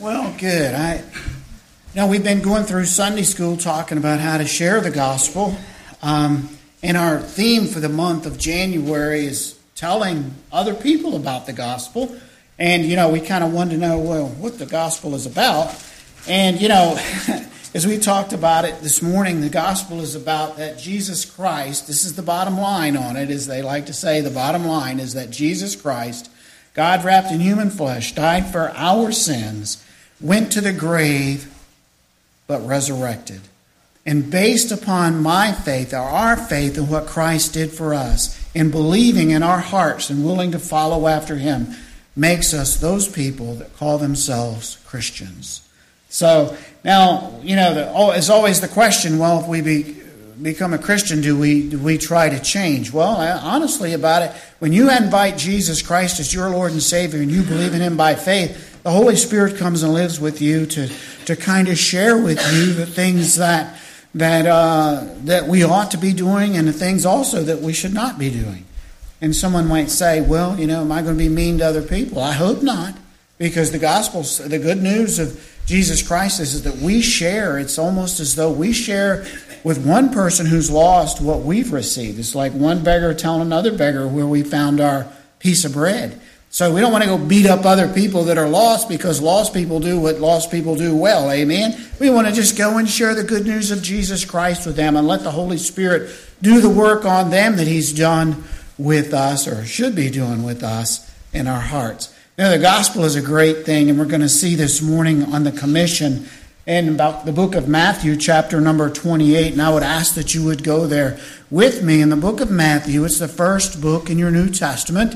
Well, good. We've been going through Sunday school talking about how to share the gospel. And our theme for the month of January is telling other people about the gospel. And, we kind of wanted to know, what the gospel is about. And, as we talked about it this morning, the gospel is about that Jesus Christ, this is the bottom line on it, as they like to say, the bottom line is that Jesus Christ, God wrapped in human flesh, died for our sins, went to the grave, but resurrected. And based upon my faith, or our faith in what Christ did for us, in believing in our hearts and willing to follow after Him, makes us those people that call themselves Christians. So now, it's always the question, if we become a Christian, do we try to change? Well, honestly about it, when you invite Jesus Christ as your Lord and Savior and you believe in Him by faith, the Holy Spirit comes and lives with you to kind of share with you the things that we ought to be doing and the things also that we should not be doing. And someone might say, am I going to be mean to other people? I hope not, because the gospel, the good news of Jesus Christ is that we share. It's almost as though we share with one person who's lost what we've received. It's like one beggar telling another beggar where we found our piece of bread. So we don't want to go beat up other people that are lost, because lost people do what lost people do well. Amen? We want to just go and share the good news of Jesus Christ with them and let the Holy Spirit do the work on them that He's done with us, or should be doing with us in our hearts. Now, the gospel is a great thing, and we're going to see this morning on the commission in about the book of Matthew, chapter number 28. And I would ask that you would go there with me in the book of Matthew. It's the first book in your New Testament.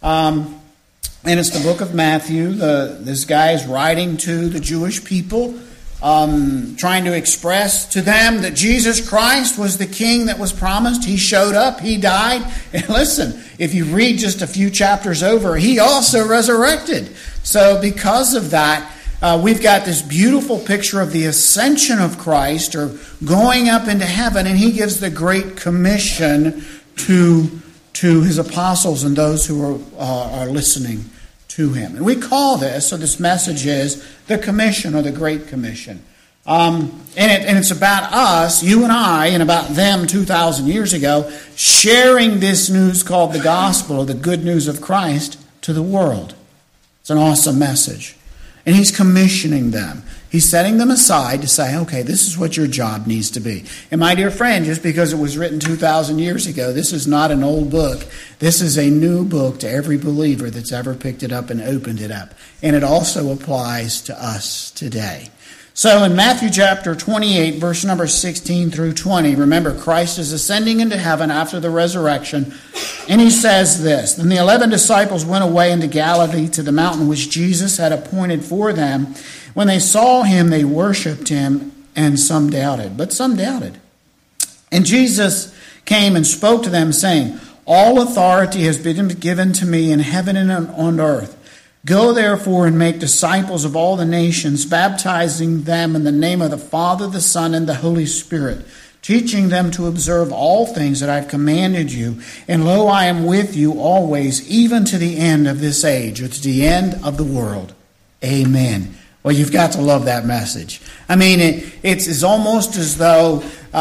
And it's the book of Matthew. This guy is writing to the Jewish people, trying to express to them that Jesus Christ was the King that was promised. He showed up, He died. And listen, if you read just a few chapters over, He also resurrected. So because of that, we've got this beautiful picture of the ascension of Christ, or going up into heaven, and He gives the Great Commission to His apostles and those who are listening to Him. And we call this, so this message is the Commission, or the Great Commission. And it's about us, you and I, and about them 2,000 years ago, sharing this news called the gospel, or the good news of Christ, to the world. It's an awesome message. And He's commissioning them. He's setting them aside to say, okay, this is what your job needs to be. And my dear friend, just because it was written 2,000 years ago, this is not an old book. This is a new book to every believer that's ever picked it up and opened it up. And it also applies to us today. So in Matthew chapter 28, verse number 16 through 20, remember, Christ is ascending into heaven after the resurrection. And He says this: Then the 11 disciples went away into Galilee to the mountain which Jesus had appointed for them. When they saw Him, they worshipped Him, and some doubted. But some doubted. And Jesus came and spoke to them, saying, All authority has been given to me in heaven and on earth. Go therefore and make disciples of all the nations, baptizing them in the name of the Father, the Son, and the Holy Spirit, teaching them to observe all things that I've commanded you. And lo, I am with you always, even to the end of this age, or to the end of the world. Amen. Well, you've got to love that message. I mean, it's almost as though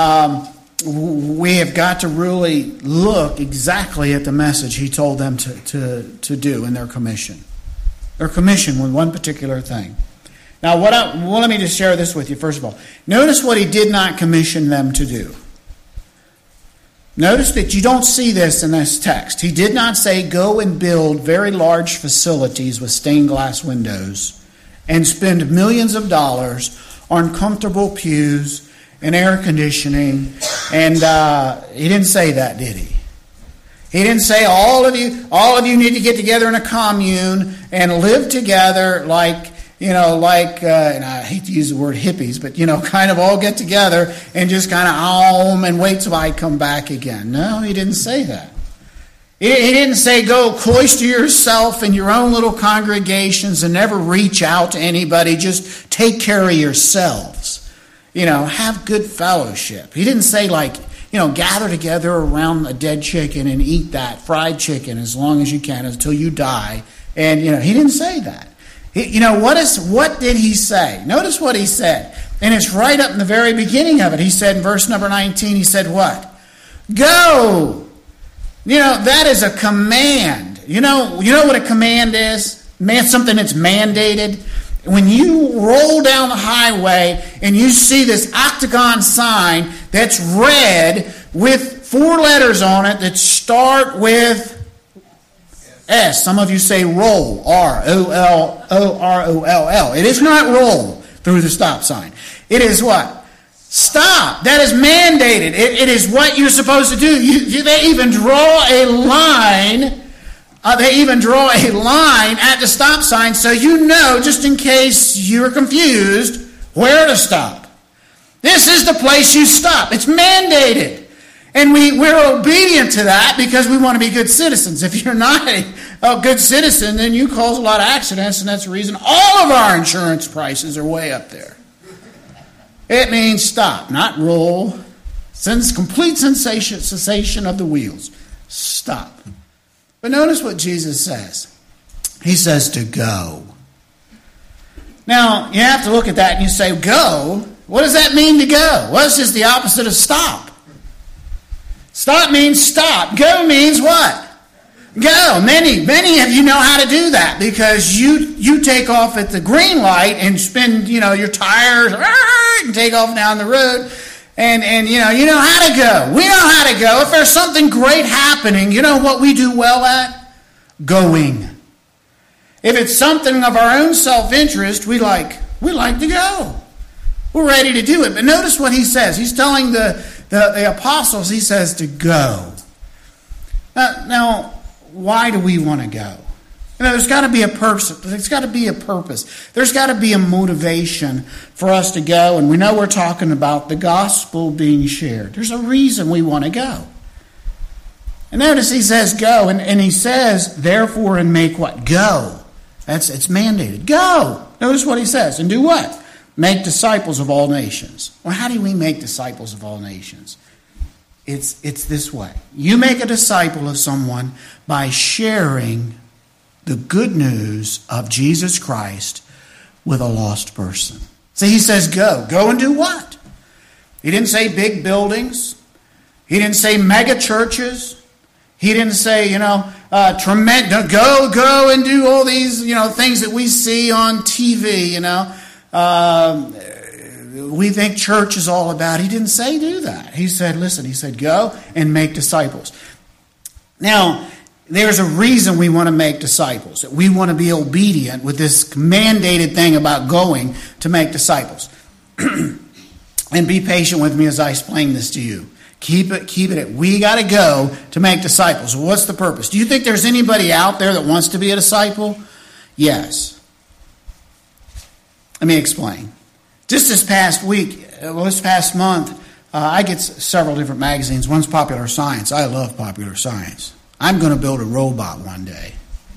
we have got to really look exactly at the message He told them to do in their commission. Their commission with one particular thing. Now, let me just share this with you, first of all. Notice what He did not commission them to do. Notice that you don't see this in this text. He did not say, go and build very large facilities with stained glass windows and spend millions of dollars on comfortable pews and air conditioning. And He didn't say that, did He? He didn't say all of you need to get together in a commune and live together like, and I hate to use the word hippies, but, kind of all get together and just kind of and wait till I come back again. No, He didn't say that. He didn't say go cloister yourself in your own little congregations and never reach out to anybody. Just take care of yourselves. Have good fellowship. He didn't say gather together around a dead chicken and eat that fried chicken as long as you can until you die. And, He didn't say that. What did he say? Notice what he said. And it's right up in the very beginning of it. He said in verse number 19, he said what? Go! That is a command. You know what a command is? Something that's mandated. When you roll down the highway and you see this octagon sign that's red with 4 letters on it that start with S. Some of you say roll, R-O-L-O-R-O-L-L. It is not roll through the stop sign. It is what? Stop. That is mandated. It is what you're supposed to do. They even draw a line. They even draw a line at the stop sign so you know, just in case you're confused, where to stop. This is the place you stop. It's mandated. And we're obedient to that because we want to be good citizens. If you're not a good citizen, then you cause a lot of accidents, and that's the reason all of our insurance prices are way up there. It means stop, not roll. Since complete cessation of the wheels. Stop. But notice what Jesus says. He says to go. Now, you have to look at that and you say, go? What does that mean to go? Well, it's just the opposite of stop. Stop means stop. Go means what? Go. Many of you know how to do that because you take off at the green light and spin, your tires and take off down the road. And you know how to go. We know how to go. If there's something great happening, you know what we do well at? Going. If it's something of our own self-interest, we like to go. We're ready to do it. But notice what he says. He's telling the apostles, he says to go. Now, why do we want to go? There's got to be a purpose. There's got to be a purpose. There's got to be a motivation for us to go. And we know we're talking about the gospel being shared. There's a reason we want to go. And notice he says go. And he says, therefore, and make what? Go. It's mandated. Go. Notice what he says. And do what? Make disciples of all nations. Well, how do we make disciples of all nations? It's this way. You make a disciple of someone by sharing the good news of Jesus Christ with a lost person. So he says go. Go and do what? He didn't say big buildings. He didn't say mega churches. He didn't say, tremendous. Go and do all these, things that we see on TV, we think church is all about. He didn't say do that. He said, listen, he said go and make disciples. Now, there's a reason we want to make disciples. That we want to be obedient with this mandated thing about going to make disciples. And be patient with me as I explain this to you. Keep it. We got to go to make disciples. What's the purpose? Do you think there's anybody out there that wants to be a disciple? Yes. Let me explain. Just this past month, I get several different magazines. One's Popular Science. I love Popular Science. I'm going to build a robot one day.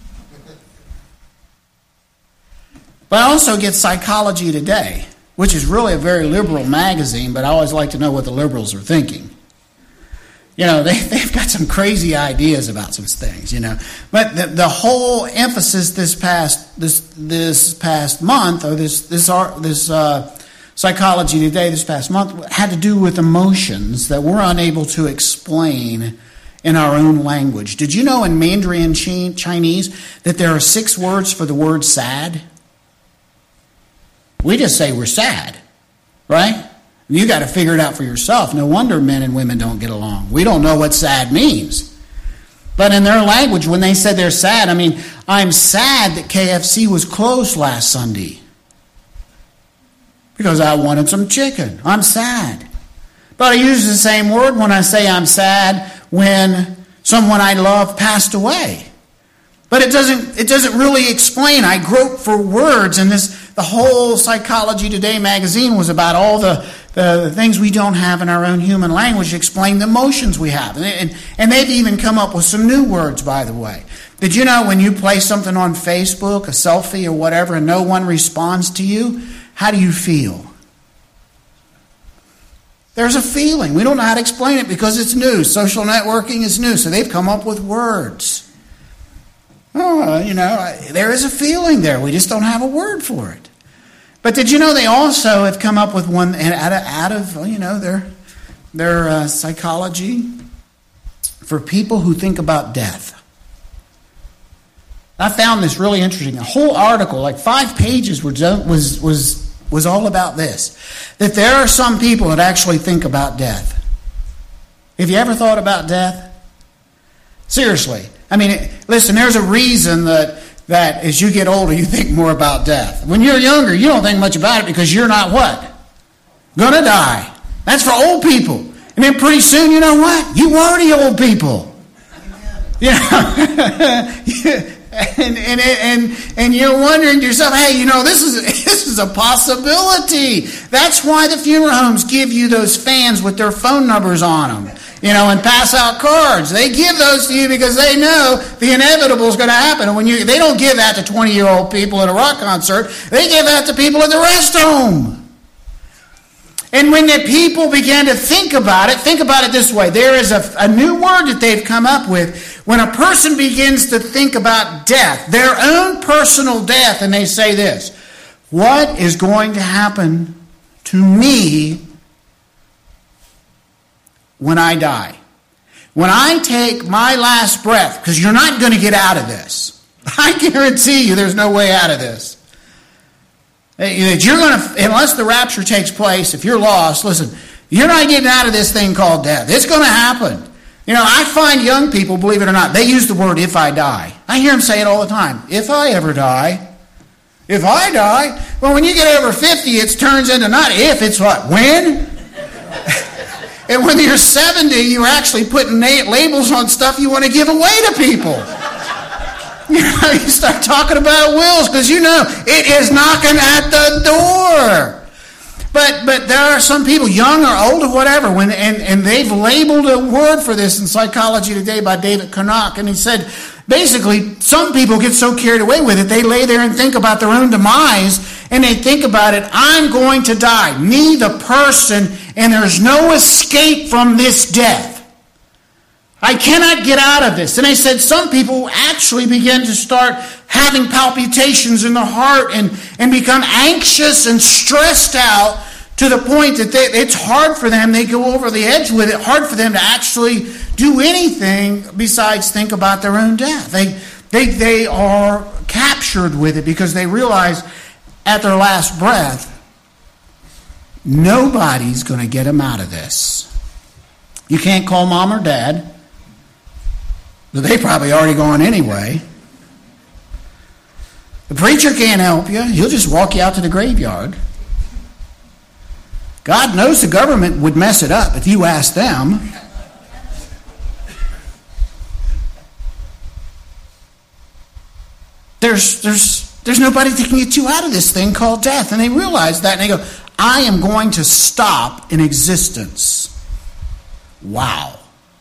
But I also get Psychology Today, which is really a very liberal magazine, but I always like to know what the liberals are thinking. They've got some crazy ideas about some things, But the whole emphasis this past month, or this Psychology Today this past month, had to do with emotions that we're unable to explain in our own language. Did you know in Mandarin Chinese that there are 6 words for the word sad? We just say we're sad, right? You got to figure it out for yourself. No wonder men and women don't get along. We don't know what sad means. But in their language, when they said they're sad, I'm sad that KFC was closed last Sunday because I wanted some chicken. I'm sad. But I use the same word when I say I'm sad when someone I love passed away. But it doesn't really explain. I grope for words, and the whole Psychology Today magazine was about all the things we don't have in our own human language, explain the emotions we have. And they've even come up with some new words, by the way. Did you know when you place something on Facebook, a selfie or whatever, and no one responds to you, how do you feel? There's a feeling. We don't know how to explain it because it's new. Social networking is new, so they've come up with words. there is a feeling there. We just don't have a word for it. But did you know they also have come up with one out of their psychology for people who think about death? I found this really interesting. A whole article, like 5 pages, was all about this. That there are some people that actually think about death. Have you ever thought about death? Seriously. I mean, listen, there's a reason that as you get older, you think more about death. When you're younger, you don't think much about it because you're not what? Gonna die. That's for old people. And then pretty soon, you know what? You are the old people. Yeah. And you're wondering to yourself, hey, this is a possibility. That's why the funeral homes give you those fans with their phone numbers on them, and pass out cards. They give those to you because they know the inevitable is going to happen. And they don't give that to 20-year-old people at a rock concert. They give that to people at the rest home. And when the people begin to think about it this way. There is a new word that they've come up with. When a person begins to think about death, their own personal death, and they say this: what is going to happen to me when I die? When I take my last breath, because you're not going to get out of this. I guarantee you there's no way out of this. You're going to, unless the rapture takes place, if you're lost, listen, you're not getting out of this thing called death. It's going to happen. I find young people, believe it or not, they use the word "if I die." I hear them say it all the time. If I ever die. If I die. Well, when you get over 50, it turns into not if, it's what? When? And when you're 70, you're actually putting labels on stuff you want to give away to people. You start talking about wills because it is knocking at the door. But there are some people, young or old or whatever, and they've labeled a word for this in Psychology Today by David Konok, and he said, basically, some people get so carried away with it, they lay there and think about their own demise, and they think about it, I'm going to die, me the person, and there's no escape from this death. I cannot get out of this. And they said some people actually begin to start having palpitations in the heart and become anxious and stressed out to the point that it's hard for them. They go over the edge with it. Hard for them to actually do anything besides think about their own death. They are captured with it because they realize at their last breath, nobody's going to get them out of this. You can't call mom or dad. But they probably already gone anyway. The preacher can't help you. He'll just walk you out to the graveyard. God knows the government would mess it up if you asked them. There's nobody that can get you out of this thing called death. And they realize that and they go, I am going to stop in existence. Wow.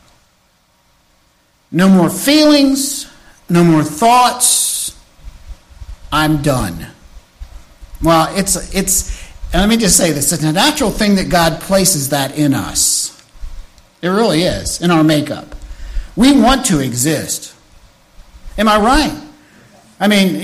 No more feelings, no more thoughts. I'm done. Well, let me just say this. It's a natural thing that God places that in us. It really is, in our makeup. We want to exist. Am I right? I mean,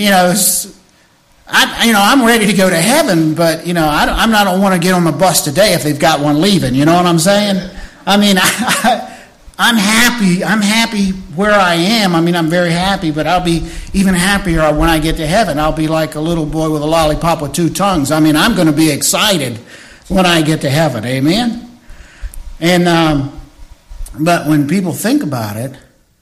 I'm ready to go to heaven, but, I don't want to get on the bus today if they've got one leaving. You know what I'm saying? I mean, I'm happy. I'm happy where I am. I mean, I'm very happy, but I'll be even happier when I get to heaven. I'll be like a little boy with a lollipop with 2 tongues. I mean, I'm going to be excited when I get to heaven. Amen? And but when people think about it,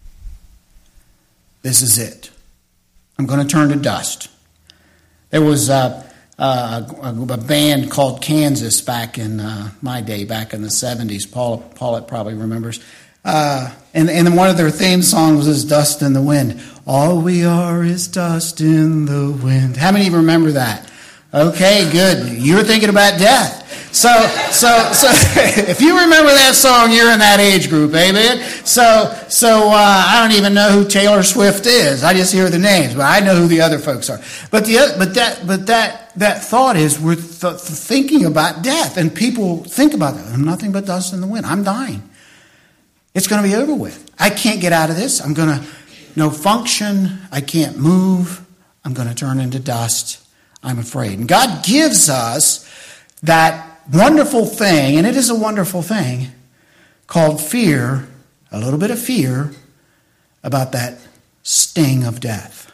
this is it. I'm going to turn to dust. There was a band called Kansas back in my day, back in the 70s. Paulette probably remembers. And one of their theme songs was "Dust in the Wind." All we are is dust in the wind. How many of you remember that? Okay, good. You're thinking about death. So if you remember that song, you're in that age group, amen. So I don't even know who Taylor Swift is. I just hear the names, but I know who the other folks are. But that thought is we're thinking about death, and people think about that. I'm nothing but dust in the wind. I'm dying. It's going to be over with. I can't get out of this. I'm going to No function. I can't move. I'm going to turn into dust. I'm afraid. And God gives us that wonderful thing, and it is a wonderful thing, called fear, a little bit of fear about that sting of death.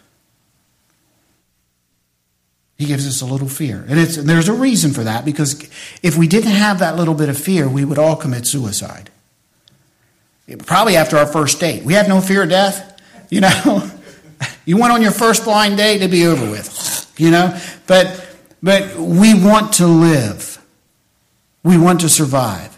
He gives us a little fear. And there's a reason for that, because if we didn't have that little bit of fear, we would all commit suicide. Probably after our first date. We have no fear of death, you know. You went on your first blind date, it'd be over with, you know. But we want to live. We want to survive.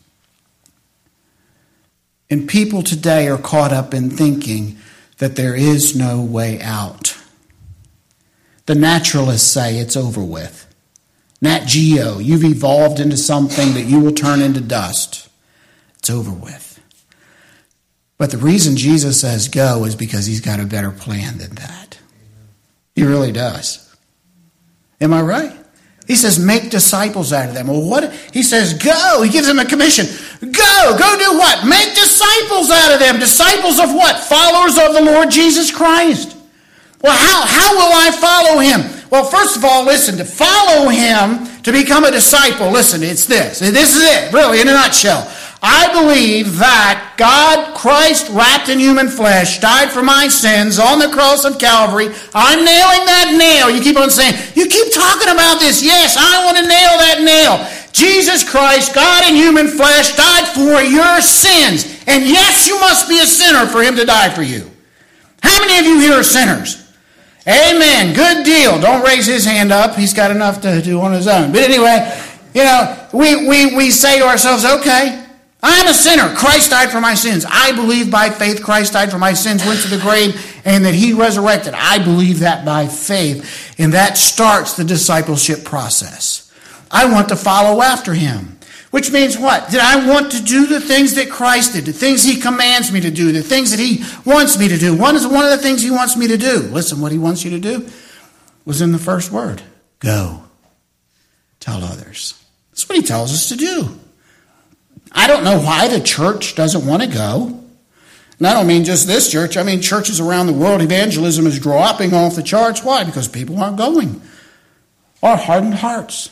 And people today are caught up in thinking that there is no way out. The naturalists say it's over with. Nat Geo, you've evolved into something that you will turn into dust. It's over with. But the reason Jesus says go is because he's got a better plan than that. He really does. Am I right? He says, make disciples out of them. Well, what? He says, go. He gives them a commission. Go do what? Make disciples out of them. Disciples of what? Followers of the Lord Jesus Christ. Well, how will I follow him? Well, first of all, listen, to follow him, to become a disciple, listen, it's this. This is it, really, in a nutshell. I believe that God, Christ, wrapped in human flesh, died for my sins on the cross of Calvary. I'm nailing that nail. You keep on saying, you keep talking about this. Yes, I want to nail that nail. Jesus Christ, God in human flesh, died for your sins. And yes, you must be a sinner for him to die for you. How many of you here are sinners? Amen. Good deal. Don't raise his hand up. He's got enough to do on his own. But anyway, you know, we say to ourselves, okay, I'm a sinner. Christ died for my sins. I believe by faith Christ died for my sins, went to the grave, and that he resurrected. I believe that by faith. And that starts the discipleship process. I want to follow after him. Which means what? That I want to do the things that Christ did, the things he commands me to do, the things that he wants me to do. One of the things he wants me to do. Listen, what he wants you to do was in the first word. Go. Tell others. That's what he tells us to do. I don't know why the church doesn't want to go. And I don't mean just this church. I mean churches around the world. Evangelism is dropping off the charts. Why? Because people aren't going. Or hardened hearts.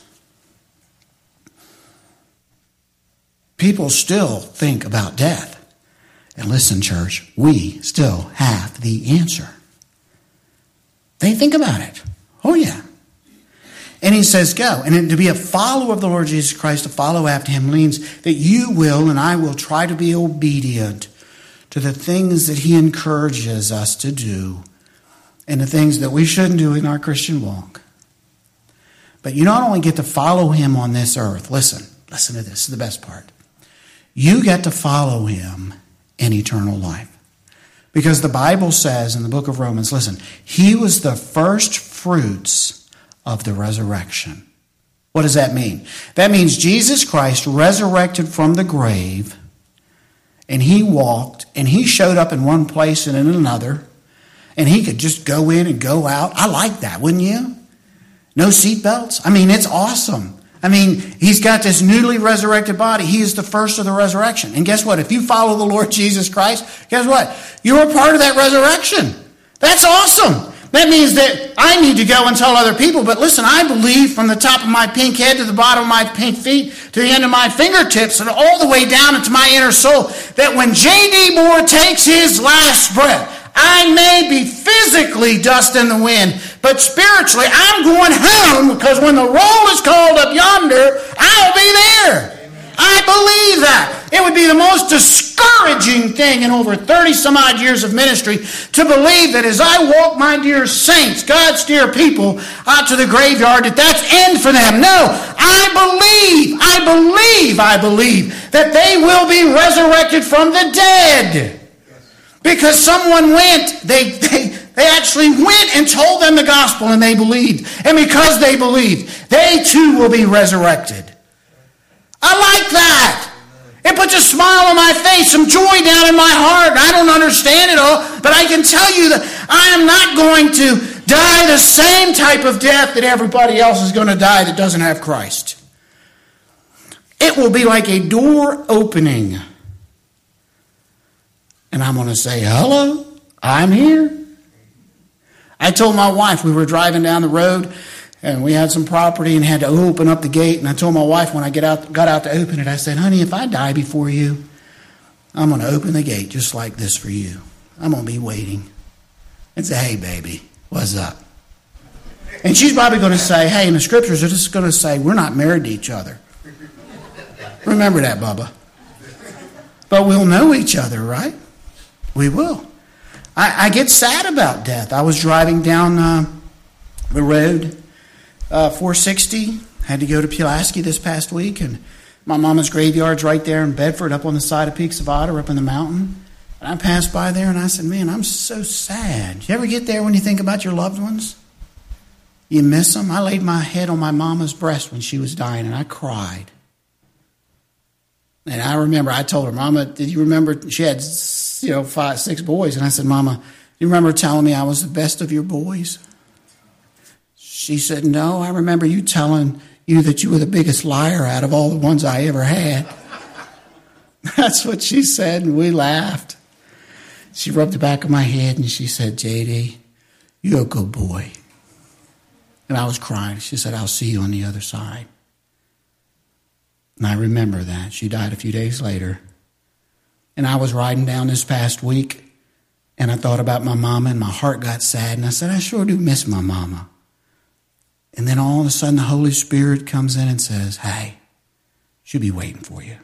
People still think about death. And listen, church, we still have the answer. They think about it. Oh, yeah. And he says, go. And to be a follower of the Lord Jesus Christ, to follow after him, means that you will and I will try to be obedient to the things that he encourages us to do and the things that we shouldn't do in our Christian walk. But you not only get to follow him on this earth. Listen to this. This is the best part. You get to follow him in eternal life. Because the Bible says in the book of Romans, listen, he was the first fruits of the resurrection. What does that mean? That means Jesus Christ resurrected from the grave, and he walked, and he showed up in one place and in another, and he could just go in and go out. I like that, wouldn't you? No seatbelts. I mean, it's awesome. I mean, he's got this newly resurrected body. He is the first of the resurrection. And guess what? If you follow the Lord Jesus Christ, guess what? You're a part of that resurrection. That's awesome. That means that I need to go and tell other people. But listen, I believe from the top of my pink head to the bottom of my pink feet to the end of my fingertips and all the way down into my inner soul that when J.D. Moore takes his last breath, I may be physically dust in the wind, but spiritually I'm going home because when the roll is called up yonder, I'll be there. Amen. I believe that. It would be the most discouraging thing in over 30 some odd years of ministry to believe that as I walk my dear saints, God's dear people, out to the graveyard, that's end for them. No, I believe that they will be resurrected from the dead. Because someone went, they actually went and told them the gospel and they believed. And because they believed, they too will be resurrected. I like that. It puts a smile on my face, some joy down in my heart. I don't understand it all, but I can tell you that I am not going to die the same type of death that everybody else is going to die that doesn't have Christ. It will be like a door opening. And I'm going to say, hello, I'm here. I told my wife, we were driving down the road, and we had some property and had to open up the gate. And I told my wife when I got out to open it, I said, honey, if I die before you, I'm going to open the gate just like this for you. I'm going to be waiting. And say, hey, baby, what's up? And she's probably going to say, hey, in the scriptures, they're just going to say, we're not married to each other. Remember that, Bubba. But we'll know each other, right? We will. I get sad about death. I was driving down the road, 460. Had to go to Pulaski this past week, and my mama's graveyard's right there in Bedford, up on the side of Peaks of Otter, up in the mountain. And I passed by there, and I said, man, I'm so sad. You ever get there when you think about your loved ones? You miss them? I laid my head on my mama's breast when she was dying, and I cried. And I remember, I told her, Mama, did you remember, she had 5, 6 boys. And I said, Mama, do you remember telling me I was the best of your boys? She said, no, I remember you telling you that you were the biggest liar out of all the ones I ever had. That's what she said, and we laughed. She rubbed the back of my head, and she said, JD, you're a good boy. And I was crying. She said, I'll see you on the other side. And I remember that. She died a few days later. And I was riding down this past week, and I thought about my mama, and my heart got sad. And I said, I sure do miss my mama. And then all of a sudden, the Holy Spirit comes in and says, hey, she'll be waiting for you.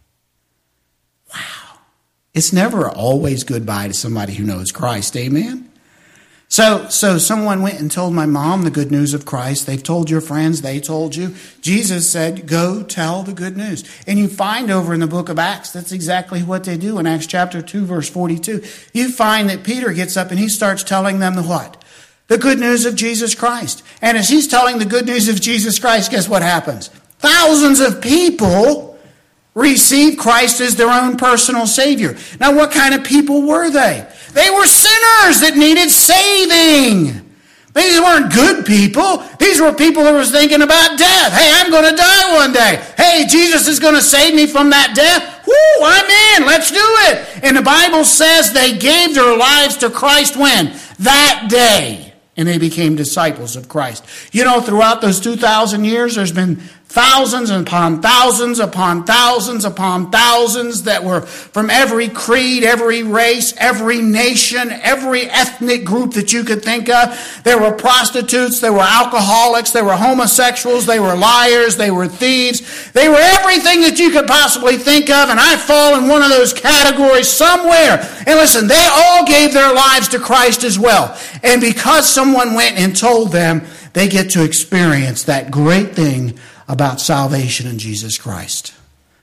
Wow. It's never always goodbye to somebody who knows Christ. Amen? So someone went and told my mom the good news of Christ. They've told your friends. They told you. Jesus said, go tell the good news. And you find over in the book of Acts, that's exactly what they do. In Acts chapter 2, verse 42, you find that Peter gets up and he starts telling them the what? The good news of Jesus Christ. And as he's telling the good news of Jesus Christ, guess what happens? Thousands of people receive Christ as their own personal Savior. Now, what kind of people were they? They were sinners that needed saving. These weren't good people. These were people who were thinking about death. Hey, I'm going to die one day. Hey, Jesus is going to save me from that death. Woo, I'm in. Let's do it. And the Bible says they gave their lives to Christ when? That day. And they became disciples of Christ. You know, throughout those 2,000 years, there's been thousands upon thousands upon thousands upon thousands that were from every creed, every race, every nation, every ethnic group that you could think of. There were prostitutes, there were alcoholics, there were homosexuals, they were liars, they were thieves. They were everything that you could possibly think of, and I fall in one of those categories somewhere. And listen, they all gave their lives to Christ as well. And because someone went and told them, they get to experience that great thing about salvation in Jesus Christ.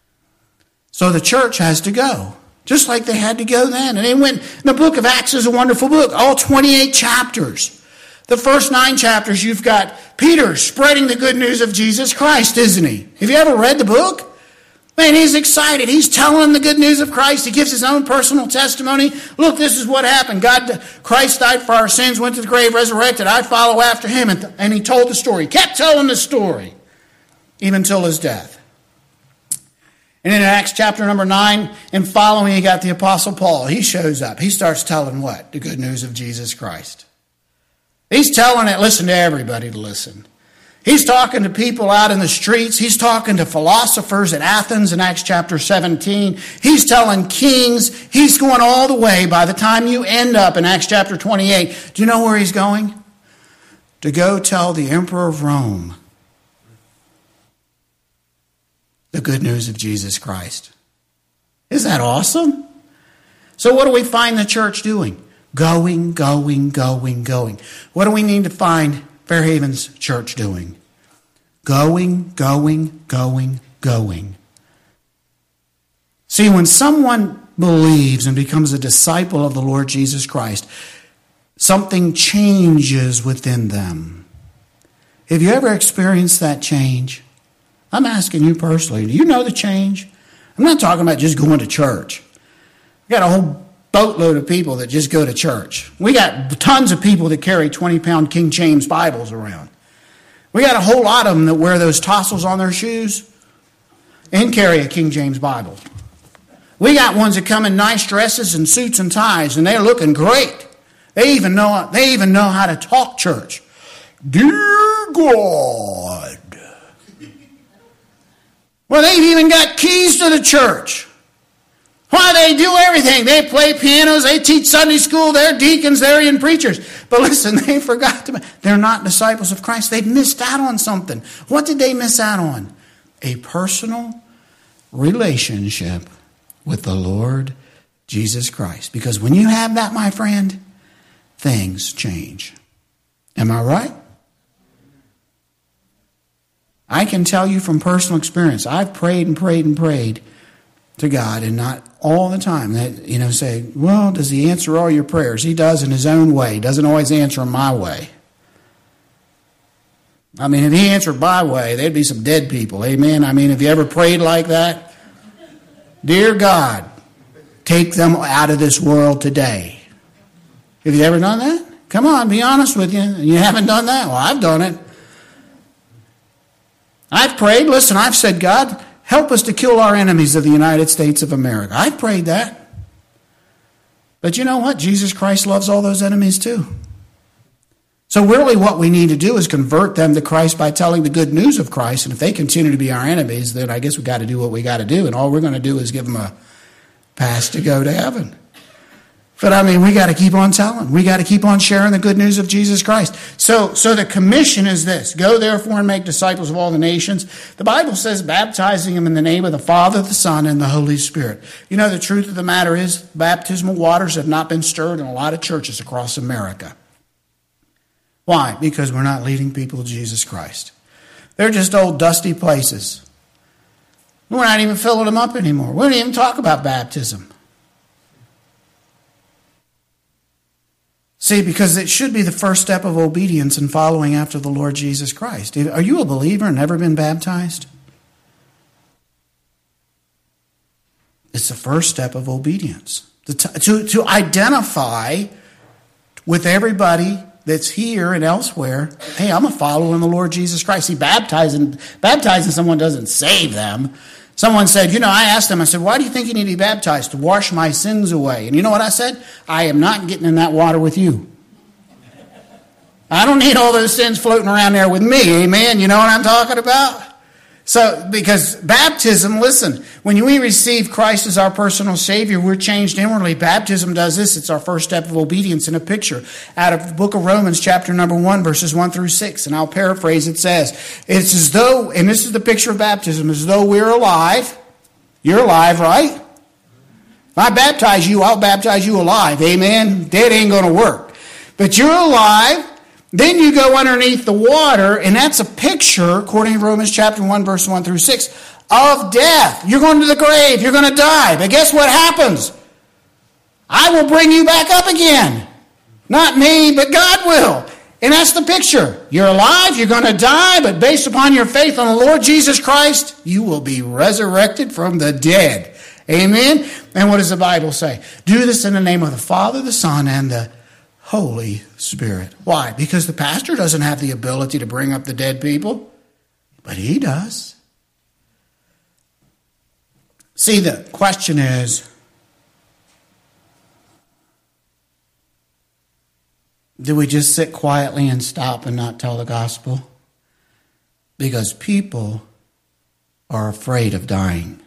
So the church has to go, just like they had to go then. And they went, the book of Acts is a wonderful book, all 28 chapters. The first 9 chapters, you've got Peter spreading the good news of Jesus Christ, isn't he? Have you ever read the book? Man, he's excited. He's telling the good news of Christ. He gives his own personal testimony. Look, this is what happened. Christ died for our sins, went to the grave, resurrected. I follow after him. And he told the story. He kept telling the story, even until his death. And in Acts chapter number 9 and following, you got the Apostle Paul. He shows up. He starts telling what? The good news of Jesus Christ. He's telling it, listen to everybody to listen. He's talking to people out in the streets. He's talking to philosophers at Athens in Acts chapter 17. He's telling kings. He's going all the way. By the time you end up in Acts chapter 28, do you know where he's going? To go tell the emperor of Rome the good news of Jesus Christ. Isn't that awesome? So what do we find the church doing? Going. What do we need to find Fairhaven's church doing? Going. See, when someone believes and becomes a disciple of the Lord Jesus Christ, something changes within them. Have you ever experienced that change? I'm asking you personally, do you know the change? I'm not talking about just going to church. We got a whole boatload of people that just go to church. We got tons of people that carry 20-pound King James Bibles around. We got a whole lot of them that wear those tassels on their shoes and carry a King James Bible. We got ones that come in nice dresses and suits and ties, and they're looking great. They even know how to talk church. Dear God. Well, they've even got keys to the church. Why, they do everything. They play pianos, they teach Sunday school, they're deacons, they're even preachers. But listen, they forgot they're not disciples of Christ. They've missed out on something. What did they miss out on? A personal relationship with the Lord Jesus Christ. Because when you have that, my friend, things change. Am I right? I can tell you from personal experience, I've prayed and prayed and prayed to God, and not all the time that, say, well, does he answer all your prayers? He does in his own way. He doesn't always answer them my way. I mean, if he answered my way, there'd be some dead people. Amen? I mean, have you ever prayed like that? Dear God, take them out of this world today. Have you ever done that? Come on, be honest with you. You haven't done that? Well, I've done it. I've prayed. Listen, I've said, God, help us to kill our enemies of the United States of America. I've prayed that. But you know what? Jesus Christ loves all those enemies too. So really what we need to do is convert them to Christ by telling the good news of Christ. And if they continue to be our enemies, then I guess we've got to do what we got to do. And all we're going to do is give them a pass to go to heaven. But I mean, we got to keep on telling. We got to keep on sharing the good news of Jesus Christ. So the commission is this. Go therefore and make disciples of all the nations. The Bible says baptizing them in the name of the Father, the Son, and the Holy Spirit. You know, the truth of the matter is baptismal waters have not been stirred in a lot of churches across America. Why? Because we're not leading people to Jesus Christ. They're just old dusty places. We're not even filling them up anymore. We don't even talk about baptism. See, because it should be the first step of obedience in following after the Lord Jesus Christ. Are you a believer and never been baptized? It's the first step of obedience. To identify with everybody that's here and elsewhere, hey, I'm a follower in the Lord Jesus Christ. See, baptizing someone doesn't save them. Someone said, I asked them, I said, why do you think you need to be baptized? To wash my sins away. And you know what I said? I am not getting in that water with you. I don't need all those sins floating around there with me. Amen? You know what I'm talking about? So, because baptism, listen, when we receive Christ as our personal Savior, we're changed inwardly. Baptism does this. It's our first step of obedience in a picture. Out of the book of Romans, chapter number 1, verses 1 through 6. And I'll paraphrase, it says, it's as though, and this is the picture of baptism, as though we're alive. You're alive, right? If I baptize you, I'll baptize you alive. Amen? Dead ain't going to work. But you're alive. Then you go underneath the water, and that's a picture, according to Romans chapter 1, verse 1 through 6, of death. You're going to the grave. You're going to die. But guess what happens? I will bring you back up again. Not me, but God will. And that's the picture. You're alive. You're going to die. But based upon your faith on the Lord Jesus Christ, you will be resurrected from the dead. Amen? And what does the Bible say? Do this in the name of the Father, the Son, and the Holy Spirit. Why? Because the pastor doesn't have the ability to bring up the dead people, but he does. See, the question is, do we just sit quietly and stop and not tell the gospel? Because people are afraid of dying.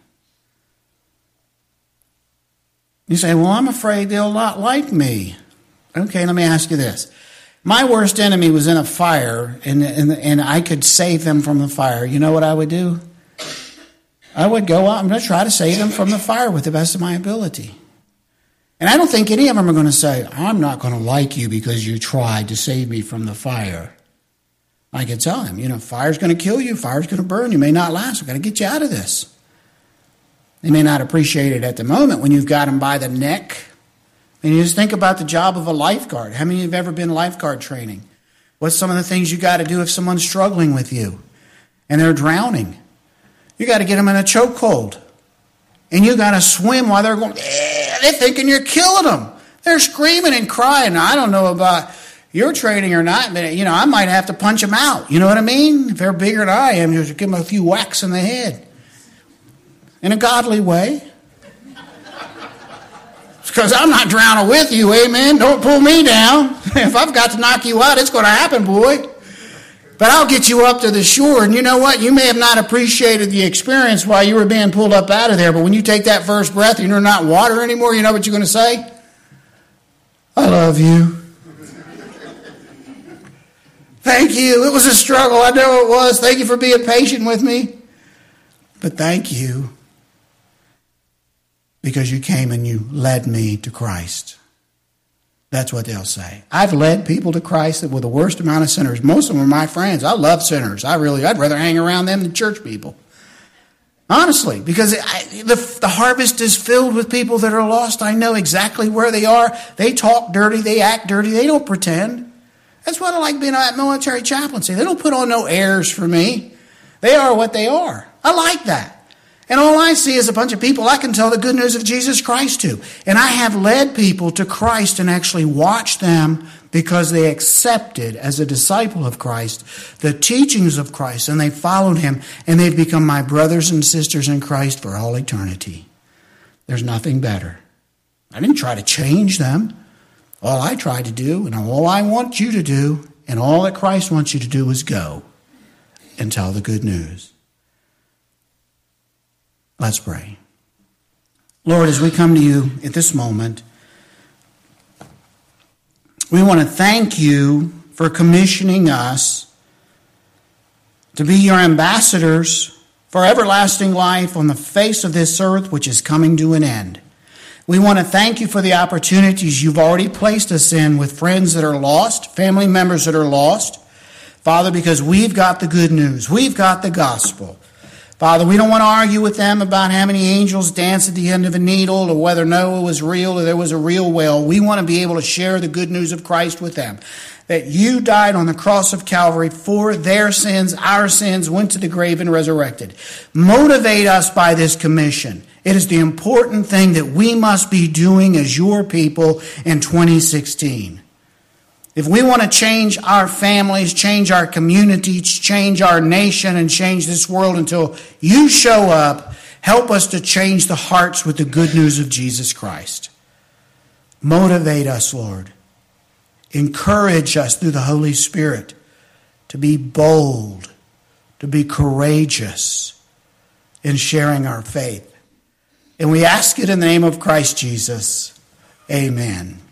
You say, well, I'm afraid they'll not like me. Okay, let me ask you this. My worst enemy was in a fire, and I could save them from the fire. You know what I would do? I would go out and try to save them from the fire with the best of my ability. And I don't think any of them are going to say, I'm not going to like you because you tried to save me from the fire. I could tell them, fire's going to kill you, fire's going to burn you, may not last. We've got to get you out of this. They may not appreciate it at the moment when you've got them by the neck. And you just think about the job of a lifeguard. How many of you have ever been lifeguard training? What's some of the things you got to do if someone's struggling with you and they're drowning? You got to get them in a chokehold. And you got to swim while they're going, they're thinking you're killing them. They're screaming and crying. Now, I don't know about your training or not, but, I might have to punch them out. You know what I mean? If they're bigger than I am, just give them a few whacks in the head. In a godly way. Because I'm not drowning with you, amen. Don't pull me down. If I've got to knock you out, it's going to happen, boy. But I'll get you up to the shore. And you know what? You may have not appreciated the experience while you were being pulled up out of there. But when you take that first breath and you're not water anymore, you know what you're going to say? I love you. Thank you. It was a struggle. I know it was. Thank you for being patient with me. But thank you. Because you came and you led me to Christ. That's what they'll say. I've led people to Christ that were the worst amount of sinners. Most of them are my friends. I love sinners. I'd rather hang around them than church people. Honestly, because the harvest is filled with people that are lost. I know exactly where they are. They talk dirty. They act dirty. They don't pretend. That's what I like being at military chaplaincy. They don't put on no airs for me. They are what they are. I like that. And all I see is a bunch of people I can tell the good news of Jesus Christ to. And I have led people to Christ and actually watched them because they accepted as a disciple of Christ the teachings of Christ, and they followed him, and they've become my brothers and sisters in Christ for all eternity. There's nothing better. I didn't try to change them. All I tried to do, and all I want you to do, and all that Christ wants you to do is go and tell the good news. Let's pray. Lord, as we come to you at this moment, we want to thank you for commissioning us to be your ambassadors for everlasting life on the face of this earth, which is coming to an end. We want to thank you for the opportunities you've already placed us in with friends that are lost, family members that are lost. Father, because we've got the good news. We've got the gospel. Father, we don't want to argue with them about how many angels dance at the end of a needle or whether Noah was real or there was a real whale. We want to be able to share the good news of Christ with them. That you died on the cross of Calvary for their sins, our sins, went to the grave and resurrected. Motivate us by this commission. It is the important thing that we must be doing as your people in 2016. If we want to change our families, change our communities, change our nation, and change this world until you show up, help us to change the hearts with the good news of Jesus Christ. Motivate us, Lord. Encourage us through the Holy Spirit to be bold, to be courageous in sharing our faith. And we ask it in the name of Christ Jesus. Amen.